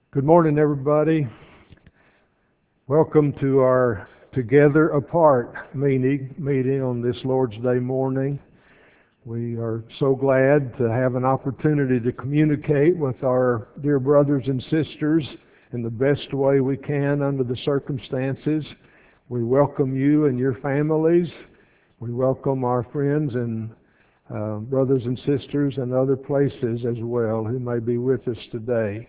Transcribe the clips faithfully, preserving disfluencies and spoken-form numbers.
Good morning, everybody. Welcome to our Together Apart meeting, meeting on this Lord's Day morning. We are so glad to have an opportunity to communicate with our dear brothers and sisters in the best way we can under the circumstances. We welcome you and your families. We welcome our friends and uh, brothers and sisters in other places as well who may be with us today.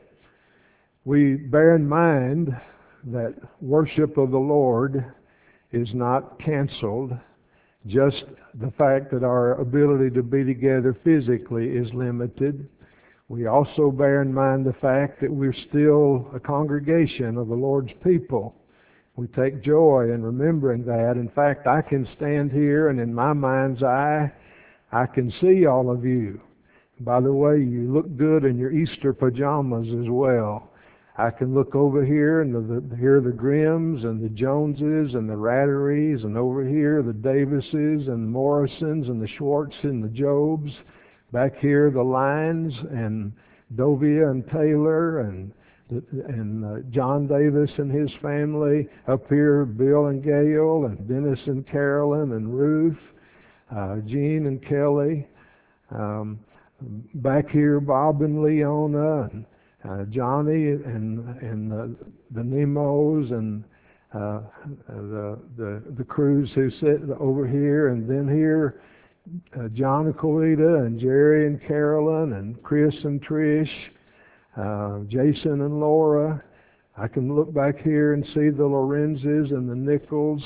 We bear in mind that worship of the Lord is not canceled. Just the fact that our ability to be together physically is limited. We also bear in mind the fact that we're still a congregation of the Lord's people. We take joy in remembering that. In fact, I can stand here and in my mind's eye, I can see all of you. By the way, you look good in your Easter pajamas as well. I can look over here and the, the, hear the Grimms and the Joneses and the Ratteries, and over here the Davises and the Morrisons and the Schwartz and the Jobs. Back here the Lines and Dovia and Taylor and and uh, John Davis and his family. Up here Bill and Gail and Dennis and Carolyn and Ruth, uh, Jean and Kelly. Um, back here Bob and Leona and Uh, Johnny and and uh, the Nemos and uh, the the the crews who sit over here, and then here uh, John and Colita and Jerry and Carolyn and Chris and Trish, uh, Jason and Laura. I can look back here and see the Lorenzes and the Nichols,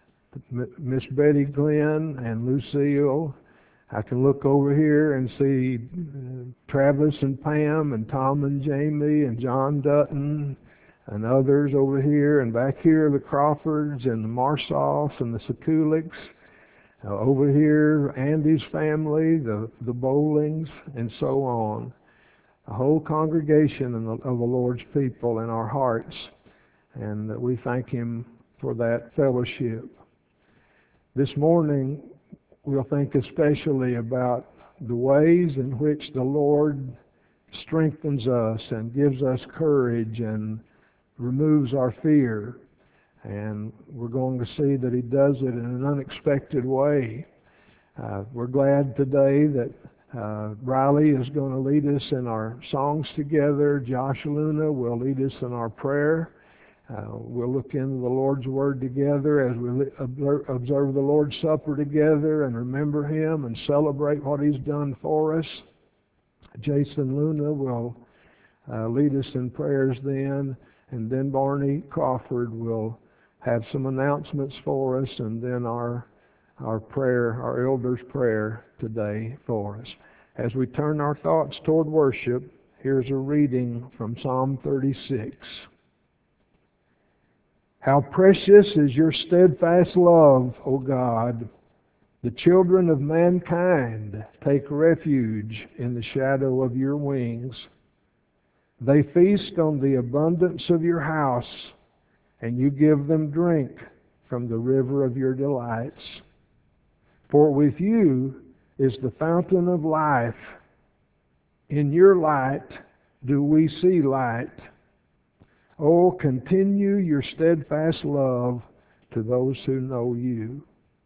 Miss Betty Glenn and Lucille. I can look over here and see uh, Travis and Pam and Tom and Jamie and John Dutton and others over here. And back here the Crawfords and the Marsoffs and the Sekulics. Uh, over here Andy's family, the, the Bowlings, and so on. A whole congregation of the, of the Lord's people in our hearts. And uh, we thank Him for that fellowship. This morning, we'll think especially about the ways in which the Lord strengthens us and gives us courage and removes our fear. And we're going to see that He does it in an unexpected way. Uh, we're glad today that uh, Riley is going to lead us in our songs together. Josh Luna will lead us in our prayer. Uh, we'll look into the Lord's Word together as we observe the Lord's Supper together and remember Him and celebrate what He's done for us. Jason Luna will uh, lead us in prayers then, and then Barney Crawford will have some announcements for us, and then our our prayer, our elder's prayer today for us. As we turn our thoughts toward worship, here's a reading from Psalm thirty-six. How precious is your steadfast love, O God! The children of mankind take refuge in the shadow of your wings. They feast on the abundance of your house, and you give them drink from the river of your delights. For with you is the fountain of life. In your light do we see light. Oh, continue your steadfast love to those who know you.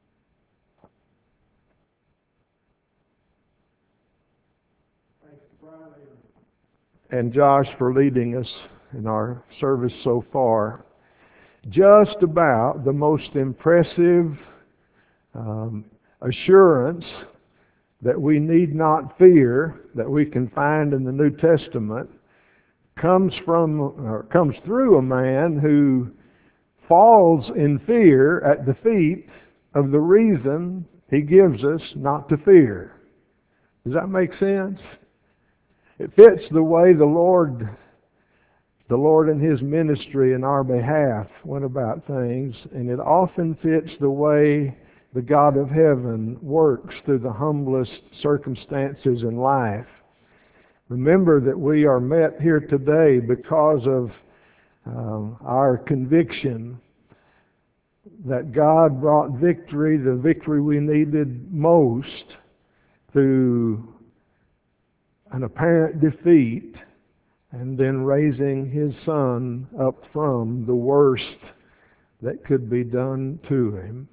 Thanks, Brian and Josh, for leading us in our service so far. Just about the most impressive um, assurance that we need not fear that we can find in the New Testament comes from or comes through a man who falls in fear at the feet of the reason he gives us not to fear. Does that make sense? It fits the way the Lord the Lord in His ministry in our behalf went about things, and it often fits the way the God of heaven works through the humblest circumstances in life. Remember that we are met here today because of um, our conviction that God brought victory, the victory we needed most, through an apparent defeat and then raising his son up from the worst that could be done to him.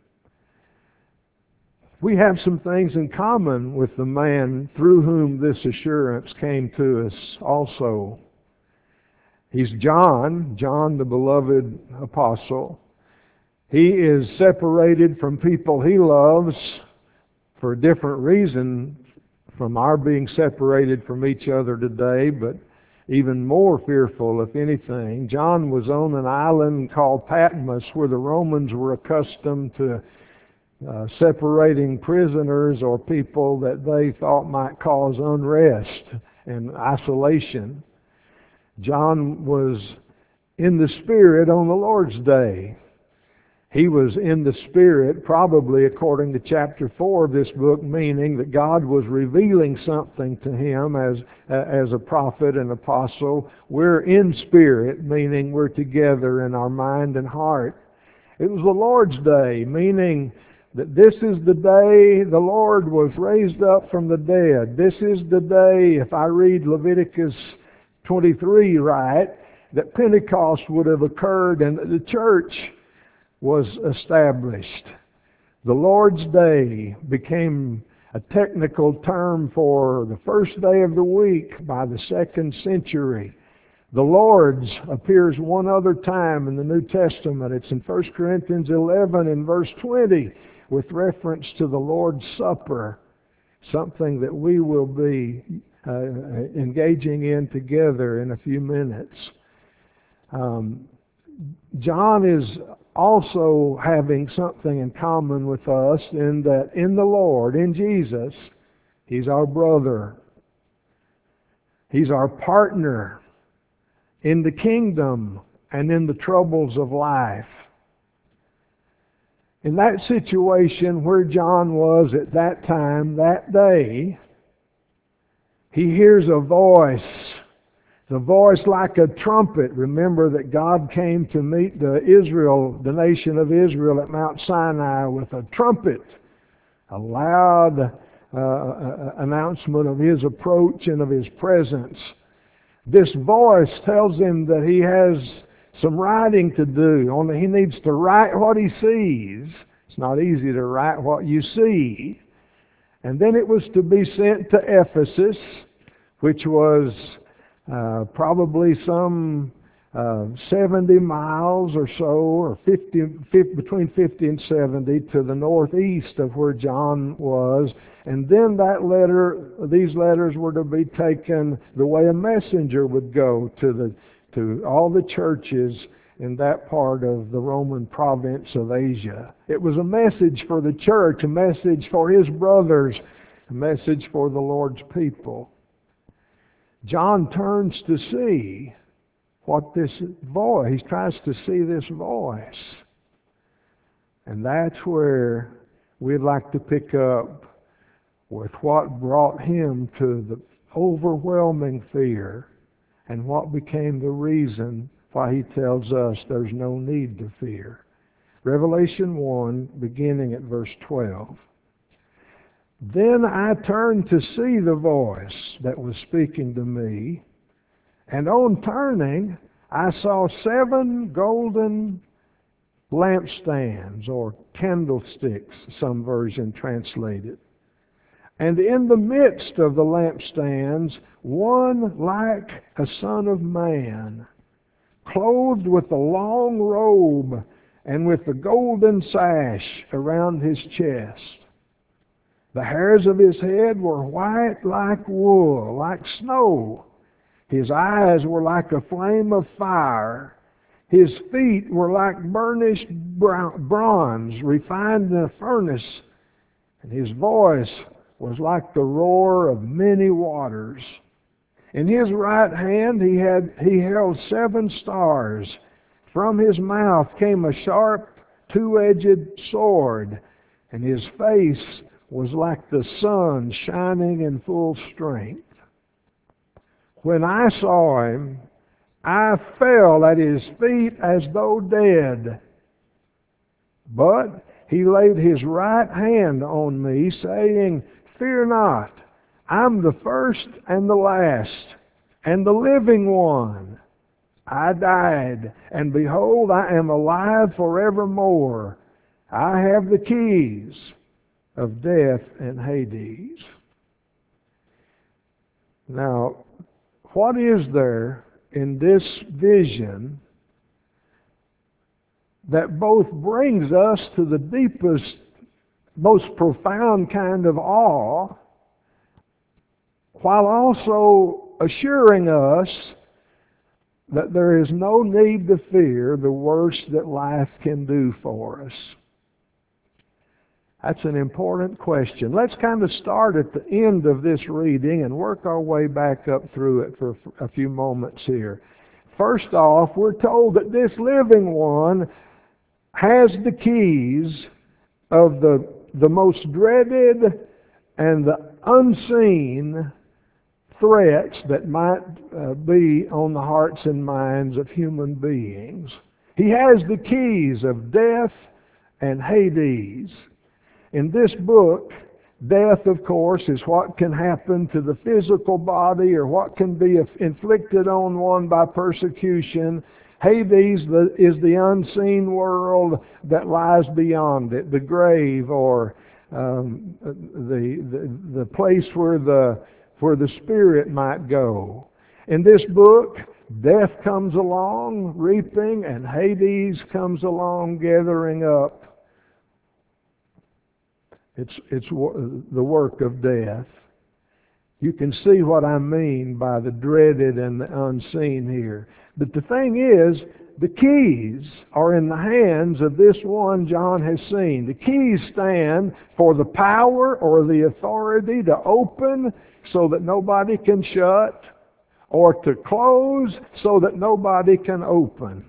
We have some things in common with the man through whom this assurance came to us also. He's John, John the beloved apostle. He is separated from people he loves for a different reason from our being separated from each other today, but even more fearful, if anything. John was on an island called Patmos where the Romans were accustomed to uh, separating prisoners or people that they thought might cause unrest and isolation. John was in the Spirit on the Lord's day. He was in the Spirit, probably according to chapter four of this book, meaning that God was revealing something to him as, as a prophet and apostle. We're in spirit, meaning we're together in our mind and heart. It was the Lord's day, meaning that this is the day the Lord was raised up from the dead. This is the day, if I read Leviticus twenty-three right, that Pentecost would have occurred and that the church was established. The Lord's Day became a technical term for the first day of the week by the second century. The Lord's appears one other time in the New Testament. It's in First Corinthians eleven and verse twenty with reference to the Lord's Supper, something that we will be uh, engaging in together in a few minutes. Um, John is also having something in common with us in that in the Lord, in Jesus, He's our brother. He's our partner in the kingdom and in the troubles of life. In that situation where John was at that time, that day, he hears a voice. The voice like a trumpet. Remember that God came to meet the Israel, the nation of Israel at Mount Sinai with a trumpet, a loud uh, announcement of His approach and of His presence. This voice tells him that he has some writing to do, only he needs to write what he sees. It's not easy to write what you see. And then it was to be sent to Ephesus, which was Uh, probably some uh, seventy miles or so, or fifty, fifty, between fifty and seventy to the northeast of where John was. And then that letter, these letters were to be taken the way a messenger would go to the to all the churches in that part of the Roman province of Asia. It was a message for the church, a message for his brothers, a message for the Lord's people. John turns to see what this voice, he tries to see this voice. And that's where we'd like to pick up with what brought him to the overwhelming fear and what became the reason why he tells us there's no need to fear. Revelation one, beginning at verse twelve. Then I turned to see the voice that was speaking to me, and on turning, I saw seven golden lampstands, or candlesticks, some version translate it. And in the midst of the lampstands, one like a son of man, clothed with a long robe and with a golden sash around his chest. The hairs of his head were white like wool, like snow. His eyes were like a flame of fire. His feet were like burnished bronze, refined in a furnace. And his voice was like the roar of many waters. In his right hand he had he held seven stars. From his mouth came a sharp, two-edged sword, and his face was like the sun shining in full strength. When I saw him, I fell at his feet as though dead. But he laid his right hand on me, saying, "Fear not, I'm the first and the last. And the living one, I died, and behold, I am alive forevermore. I have the keys of death and Hades. Now, what is there in this vision that both brings us to the deepest, most profound kind of awe, while also assuring us that there is no need to fear the worst that life can do for us? That's an important question. Let's kind of start at the end of this reading and work our way back up through it for a few moments here. First off, we're told that this living one has the keys of the, the most dreaded and the unseen threats that might uh, be on the hearts and minds of human beings. He has the keys of death and Hades. In this book, death, of course, is what can happen to the physical body or what can be inflicted on one by persecution. Hades is the unseen world that lies beyond it, the grave, or um, the, the the place where the where the spirit might go. In this book, death comes along, reaping, and Hades comes along, gathering up. It's it's the work of death. You can see what I mean by the dreaded and the unseen here. But the thing is, the keys are in the hands of this one John has seen. The keys stand for the power or the authority to open so that nobody can shut, or to close so that nobody can open.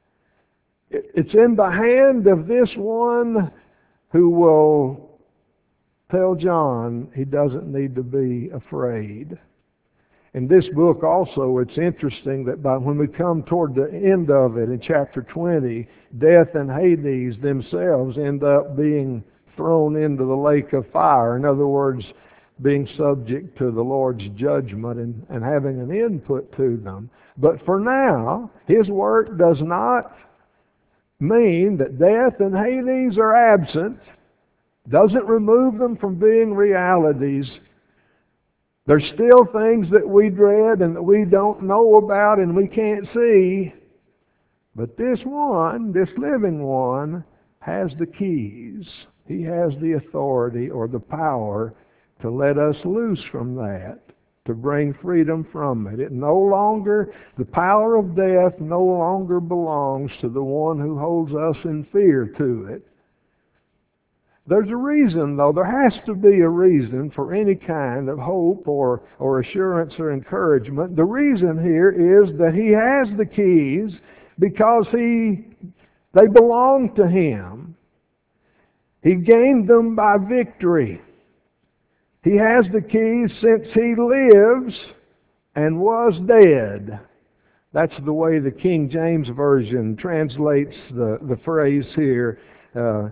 It's in the hand of this one who will tell John he doesn't need to be afraid. In this book also, it's interesting that by when we come toward the end of it, in chapter twenty, death and Hades themselves end up being thrown into the lake of fire. In other words, being subject to the Lord's judgment and, and having an input to them. But for now, His work does not mean that death and Hades are absent. Doesn't remove them from being realities. There's still things that we dread and that we don't know about and we can't see. But this one, this living one, has the keys. He has the authority or the power to let us loose from that, to bring freedom from it. It no longer, the power of death no longer belongs to the one who holds us in fear to it. There's a reason, though. There has to be a reason for any kind of hope or, or assurance or encouragement. The reason here is that He has the keys because he, they belong to Him. He gained them by victory. He has the keys since He lives and was dead. That's the way the King James Version translates the, the phrase here. Uh,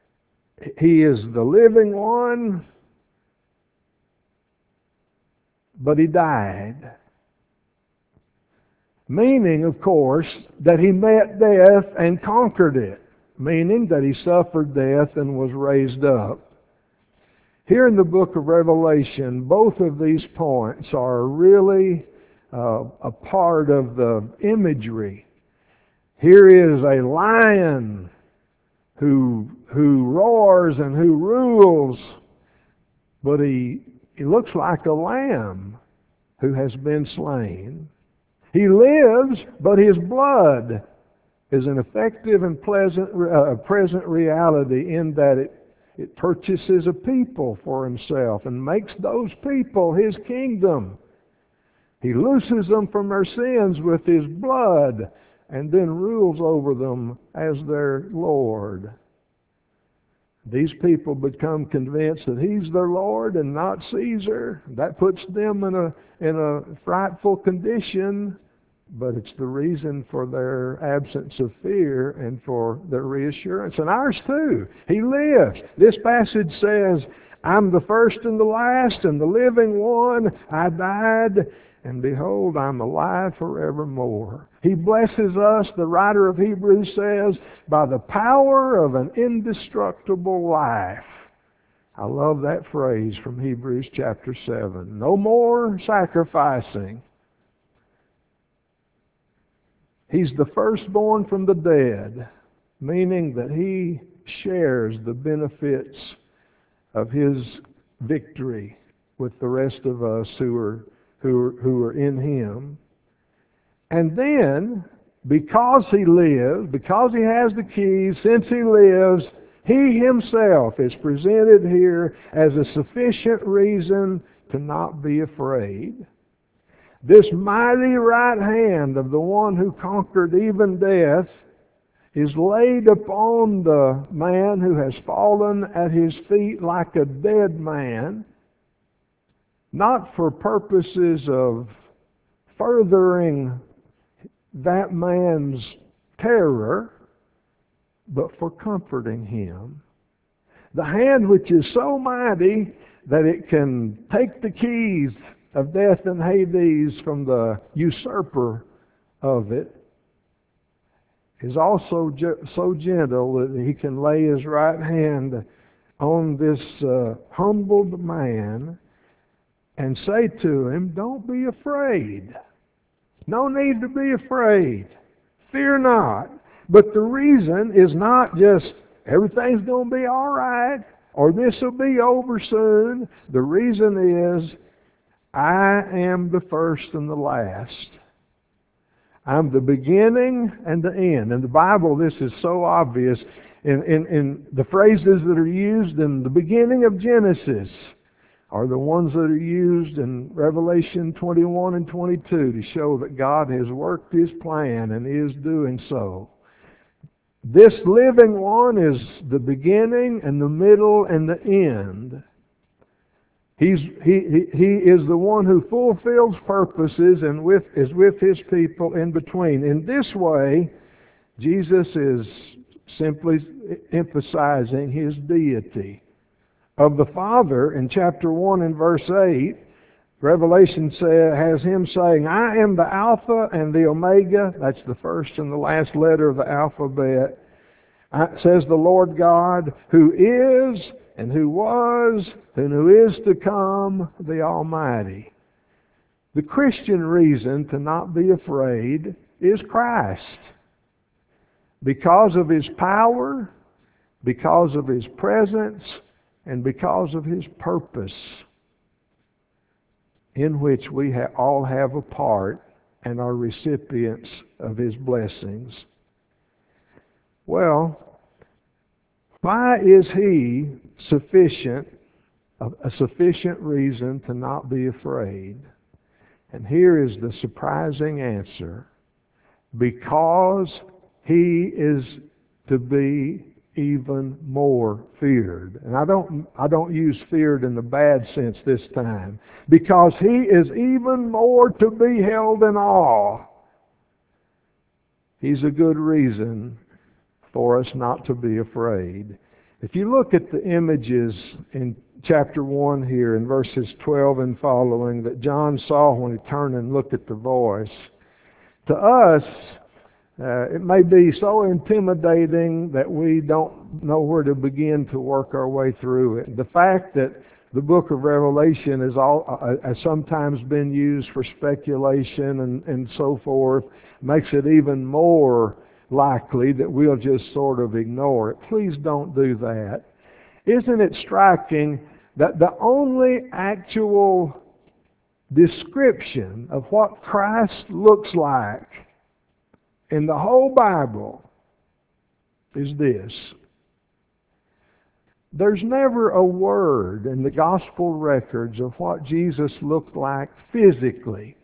He is the living one, but He died. Meaning, of course, that He met death and conquered it. Meaning that He suffered death and was raised up. Here in the book of Revelation, both of these points are really uh, a part of the imagery. Here is a lion who who roars and who rules, but he, he looks like a lamb who has been slain. He lives, but his blood is an effective and pleasant, uh, present reality in that it, it purchases a people for Himself and makes those people His kingdom. He looses them from their sins with His blood and then rules over them as their Lord. These people become convinced that He's their Lord and not Caesar. That puts them in a in a frightful condition, but it's the reason for their absence of fear and for their reassurance. And ours too. He lives. This passage says, I'm the first and the last and the living one. I died, and behold, I'm alive forevermore. He blesses us, the writer of Hebrews says, by the power of an indestructible life. I love that phrase from Hebrews chapter seven. No more sacrificing. He's the firstborn from the dead, meaning that he shares the benefits of his victory with the rest of us who are who are, who are in him. And then, because he lives, because he has the keys, since he lives, he himself is presented here as a sufficient reason to not be afraid. This mighty right hand of the one who conquered even death is laid upon the man who has fallen at his feet like a dead man, not for purposes of furthering that man's terror, but for comforting him. The hand which is so mighty that it can take the keys of death and Hades from the usurper of it is also so gentle that he can lay his right hand on this uh, humbled man and say to him, don't be afraid. No need to be afraid. Fear not. But the reason is not just everything's going to be all right or this will be over soon. The reason is I am the first and the last. I'm the beginning and the end. In the Bible, this is so obvious. In, in, in the phrases that are used in the beginning of Genesis are the ones that are used in Revelation twenty-one and twenty-two to show that God has worked His plan and is doing so. This living one is the beginning and the middle and the end. He's, he, he, he is the one who fulfills purposes and with, is with His people in between. In this way, Jesus is simply emphasizing His deity. Of the Father, in chapter one and verse eight, Revelation say, has Him saying, I am the Alpha and the Omega. That's the first and the last letter of the alphabet. It says the Lord God, who is and who was and who is to come, the Almighty. The Christian reason to not be afraid is Christ. Because of His power, because of His presence, and because of His purpose, in which we ha- all have a part and are recipients of His blessings. Well, why is He sufficient, a, a sufficient reason to not be afraid? And here is the surprising answer. Because He is to be even more feared. And I don't I don't use feared in the bad sense this time. Because He is even more to be held in awe. He's a good reason for us not to be afraid. If you look at the images in chapter one here in verses twelve and following that John saw when he turned and looked at the voice, to us Uh, it may be so intimidating that we don't know where to begin to work our way through it. The fact that the book of Revelation is all, uh, has sometimes been used for speculation and, and so forth makes it even more likely that we'll just sort of ignore it. Please don't do that. Isn't it striking that the only actual description of what Christ looks like in the whole Bible is this? There's never a word in the gospel records of what Jesus looked like physically.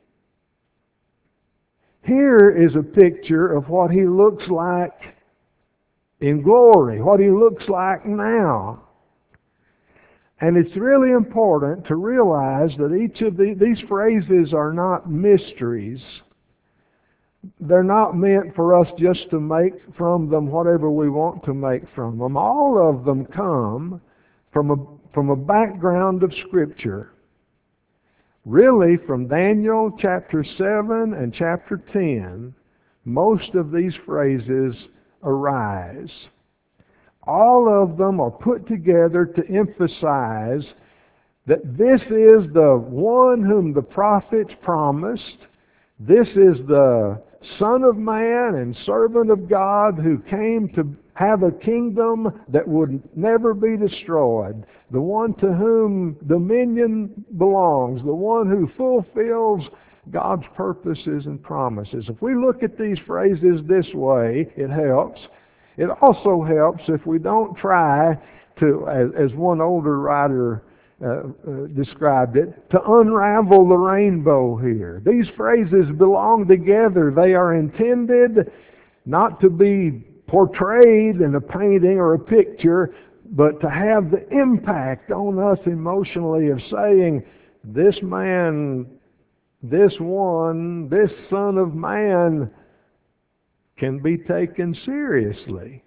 Here is a picture of what He looks like in glory, what He looks like now. And it's really important to realize that each of the, these phrases are not mysteries. They're not meant for us just to make from them whatever we want to make from them. All of them come from a, from a background of Scripture. Really, from Daniel chapter seven and chapter ten, most of these phrases arise. All of them are put together to emphasize that this is the one whom the prophets promised. This is the Son of Man and servant of God who came to have a kingdom that would never be destroyed. The one to whom dominion belongs. The one who fulfills God's purposes and promises. If we look at these phrases this way, it helps. It also helps if we don't try to, as, as one older writer uh, uh, described it, to unravel the rainbow here. These phrases belong together. They are intended not to be portrayed in a painting or a picture, but to have the impact on us emotionally of saying, this man, this one, this Son of Man can be taken seriously.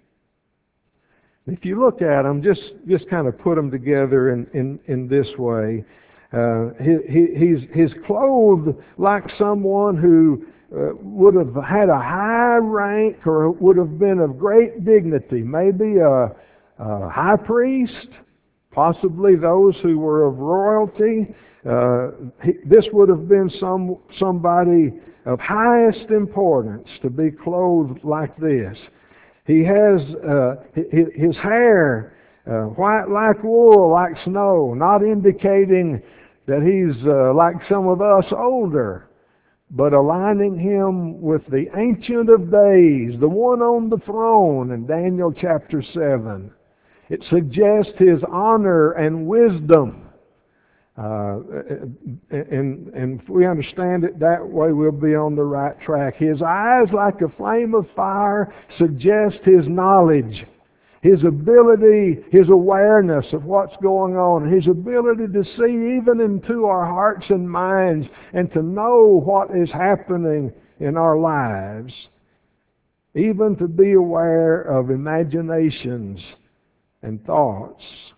If you look at them, just, just kind of put them together in, in, in this way. Uh, he, he, he's, he's clothed like someone who uh, would have had a high rank or would have been of great dignity. Maybe a, a high priest, possibly those who were of royalty. Uh, he, this would have been some somebody of highest importance to be clothed like this. He has uh, his hair uh, white like wool, like snow, not indicating that he's uh, like some of us older, but aligning him with the Ancient of Days, the one on the throne in Daniel chapter seven. It suggests his honor and wisdom. Uh, and, and if we understand it that way, we'll be on the right track. His eyes, like a flame of fire, suggest his knowledge, his ability, his awareness of what's going on, his ability to see even into our hearts and minds and to know what is happening in our lives, even to be aware of imaginations and thoughts.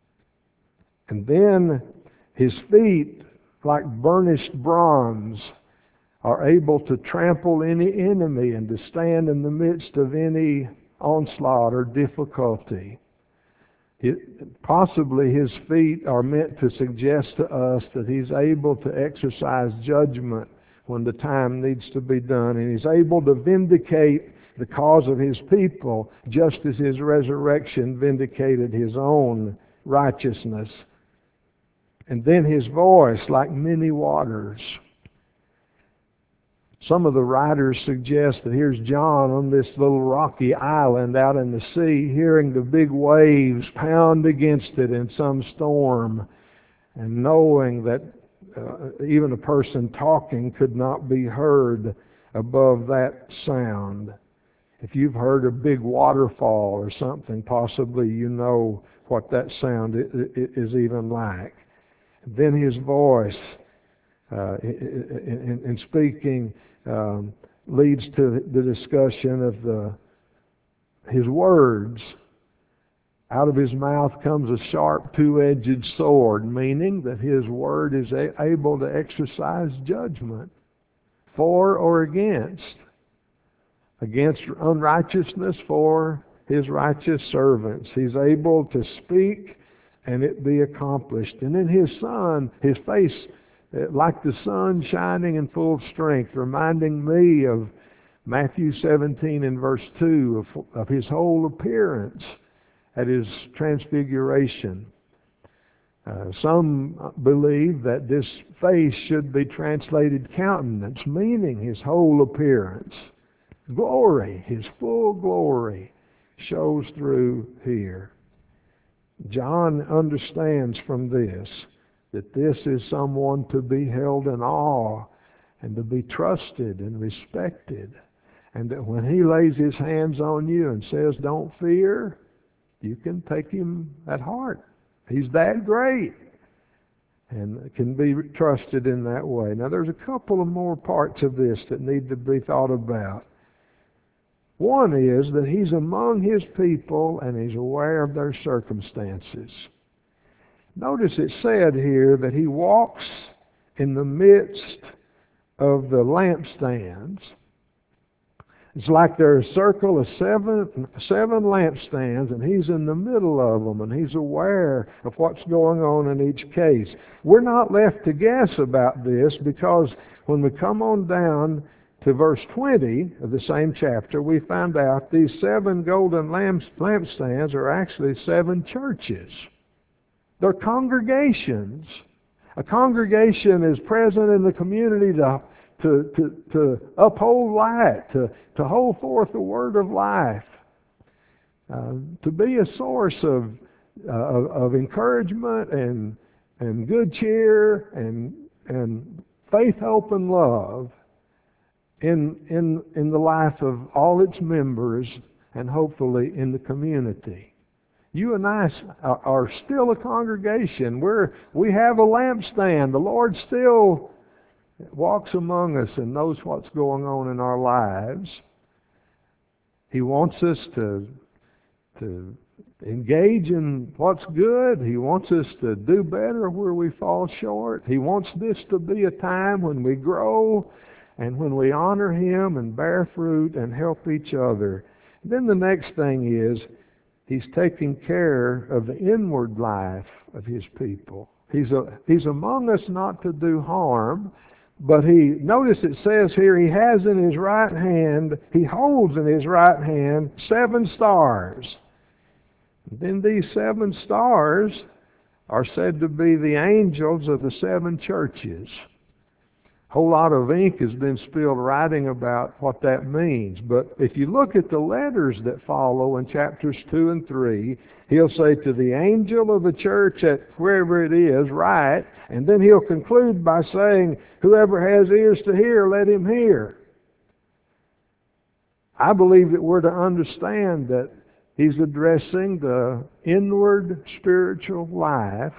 And then his feet, like burnished bronze, are able to trample any enemy and to stand in the midst of any onslaught or difficulty. It, possibly his feet are meant to suggest to us that he's able to exercise judgment when the time needs to be done, and he's able to vindicate the cause of his people just as his resurrection vindicated his own righteousness. And then his voice like many waters. Some of the writers suggest that here's John on this little rocky island out in the sea, hearing the big waves pound against it in some storm, and knowing that uh, even a person talking could not be heard above that sound. If you've heard a big waterfall or something, possibly you know what that sound is even like. Then his voice uh, in, in speaking um, leads to the discussion of the his words. Out of his mouth comes a sharp two-edged sword, meaning that his word is a, able to exercise judgment for or against. Against unrighteousness, for his righteous servants. He's able to speak and it be accomplished. And then his son, his face, like the sun shining in full strength, reminding me of Matthew seventeen and verse two, of, of his whole appearance at his transfiguration. Uh, some believe that this face should be translated countenance, meaning his whole appearance. Glory, his full glory, shows through here. John understands from this that this is someone to be held in awe and to be trusted and respected. And that when he lays his hands on you and says, don't fear, you can take him at heart. He's that great and can be trusted in that way. Now there's a couple of more parts of this that need to be thought about. One is that he's among his people and he's aware of their circumstances. Notice it said here that he walks in the midst of the lampstands. It's like there's a circle of seven, seven lampstands, and he's in the middle of them, and he's aware of what's going on in each case. We're not left to guess about this, because when we come on down to verse twenty of the same chapter, we find out these seven golden lamp, lampstands are actually seven churches. They're congregations. A congregation is present in the community to To, to, to uphold light, to, to hold forth the word of life, uh, to be a source of, uh, of, of encouragement and, and good cheer and, and faith, hope, and love in, in, in the life of all its members and hopefully in the community. You and I are still a congregation. We're, we have a lampstand. The Lord still walks among us and knows what's going on in our lives. He wants us to, to engage in what's good. He wants us to do better where we fall short. He wants this to be a time when we grow and when we honor Him and bear fruit and help each other. Then the next thing is, He's taking care of the inward life of His people. He's, a, he's among us not to do harm. But he, notice it says here, he has in his right hand, he holds in his right hand seven stars. And then these seven stars are said to be the angels of the seven churches. A whole lot of ink has been spilled writing about what that means. But if you look at the letters that follow in chapters two and three, he'll say to the angel of the church at wherever it is, write, and then he'll conclude by saying, whoever has ears to hear, let him hear. I believe that we're to understand that he's addressing the inward spiritual life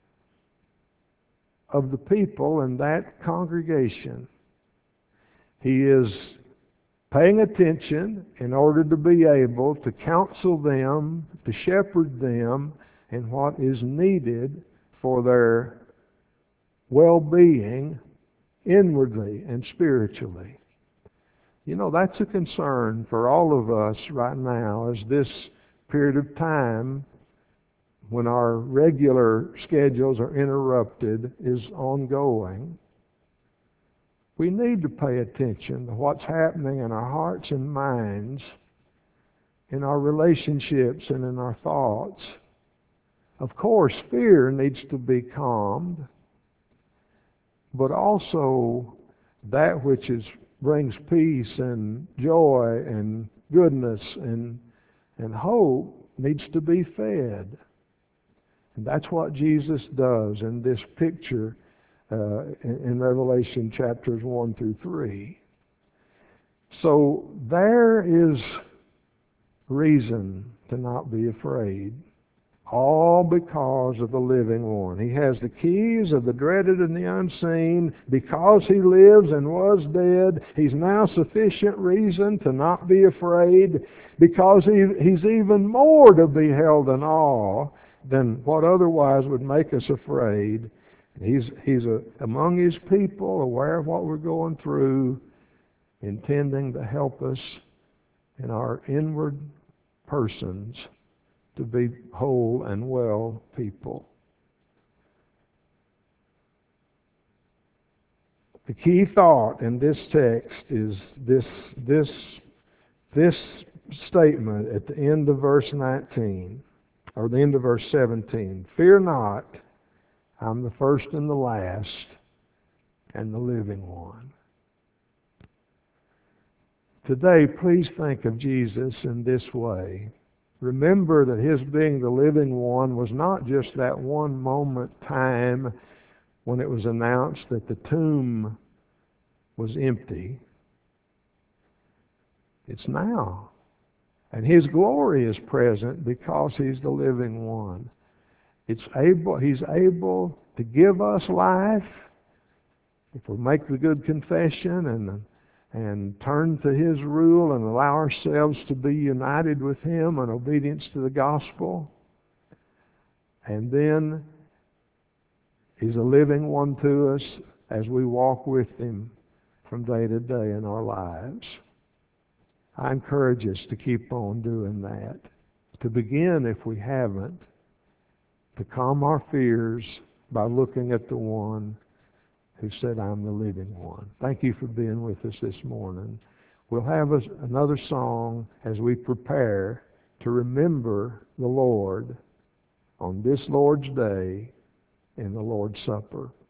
of the people in that congregation. He is paying attention in order to be able to counsel them, to shepherd them in what is needed for their well-being inwardly and spiritually. You know, that's a concern for all of us right now as this period of time when our regular schedules are interrupted is ongoing. We need to pay attention to what's happening in our hearts and minds, in our relationships and in our thoughts. Of course, fear needs to be calmed, but also that which is, brings peace and joy and goodness and, and hope needs to be fed. And that's what Jesus does in this picture uh, in, in Revelation chapters one through three. So there is reason to not be afraid, all because of the living one. He has the keys of the dreaded and the unseen. Because he lives and was dead, he's now sufficient reason to not be afraid, because he, he's even more to be held in awe than what otherwise would make us afraid. He's, he's a, among his people, aware of what we're going through, intending to help us in our inward persons to be whole and well people. The key thought in this text is this, this, this statement at the end of verse nineteen. Or the end of verse seventeen. Fear not, I'm the first and the last, and the living one. Today, please think of Jesus in this way. Remember that His being the living one was not just that one moment time when it was announced that the tomb was empty. It's now. And His glory is present because He's the living one. It's able, He's able to give us life if we make the good confession and, and turn to His rule and allow ourselves to be united with Him in obedience to the gospel. And then He's a living one to us as we walk with Him from day to day in our lives. I encourage us to keep on doing that. To begin, if we haven't, to calm our fears by looking at the one who said, I'm the living one. Thank you for being with us this morning. We'll have a, another song as we prepare to remember the Lord on this Lord's Day in the Lord's Supper.